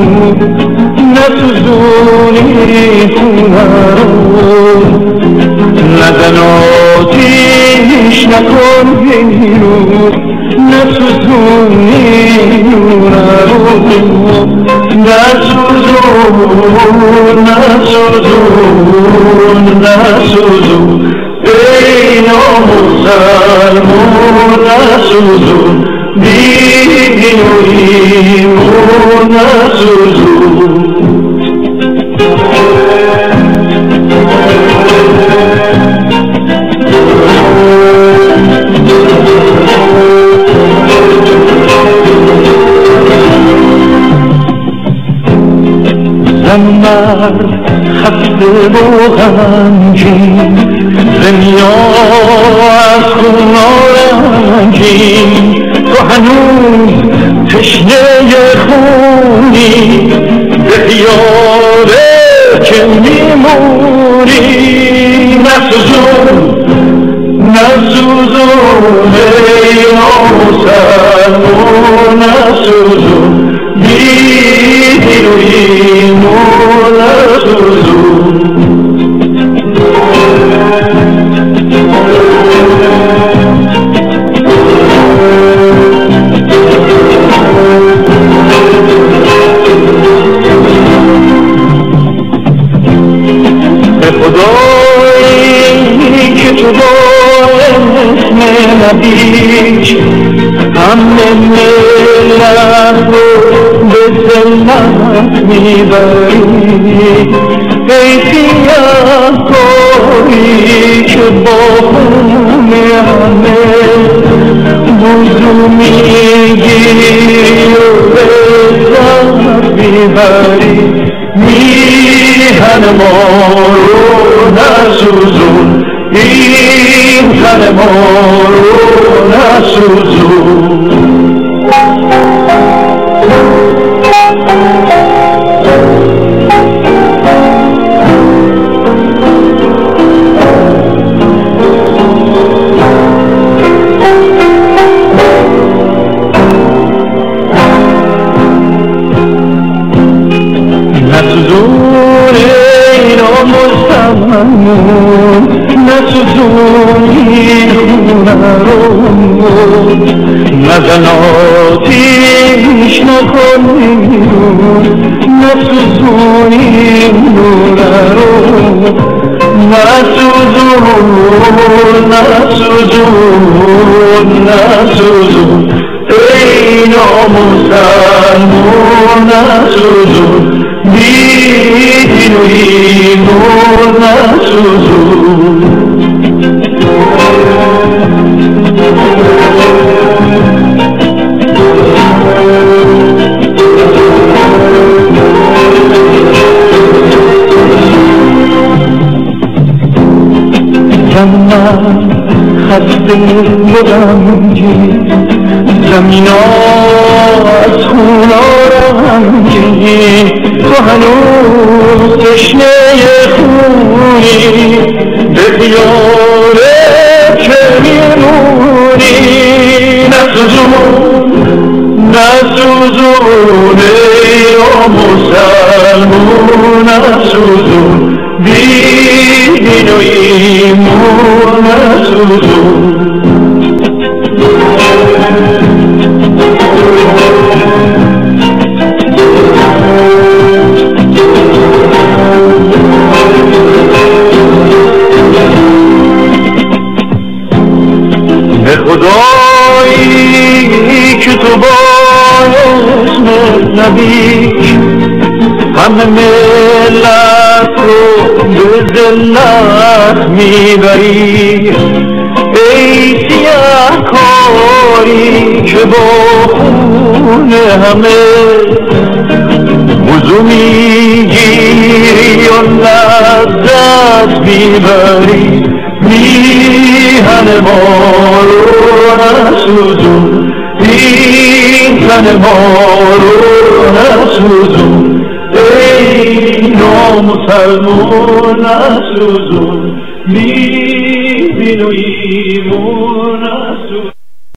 نسوزونی خونه رو، نزن آتیش نکن بیرون، نسوزونی خونه رو، نسوزون نسوزون نسوزون ای نامسلمون، نسوزون دین و ایمون، نسوزون. مرد خسته و غمگین، دنیا از خون رنگین، تو هنوز تشنه خونی، به یاره که میمونی، نسوزون نسوزون ای نامسلمون، نسوزون دین و ایمون، نسوزون. به خدایی که تو با اسم نبیش همه ملت رو به ذلت میبری، ای سیاه‌کاری که با خون همه وضو میگیری و به ذلت میبری، میهن ما رو نسوزون، این تن ما رو نسوزون. نسوزون ای نامسلمون، نسوزون این خونه رو، نزن آتیش نکن بیرون، نسوزون این خونه رو، نسوزون نسوزون نسوزون ای نامسلمون، نسوزون دین و ایمون، نسوزون. جنت خسته و غمگین، زمینا از خونا رنگین، تو هنوز تشنه خونی، به یاره که میمونی، نسوزون نسوزون ای نامسلمون، نسوزون دین و ایمون، نسوزون. به خدایی که تو با اسم نبیش همه ملت رو به ذلت میبری، ای سیاه‌کاری که با خون همه وضو میگیری و لذت میبری، میهن ما رو نسوزون، این تن ما رو نسوزون، ای نامسلمون، نسوزون دین و ایمون، نسوزون.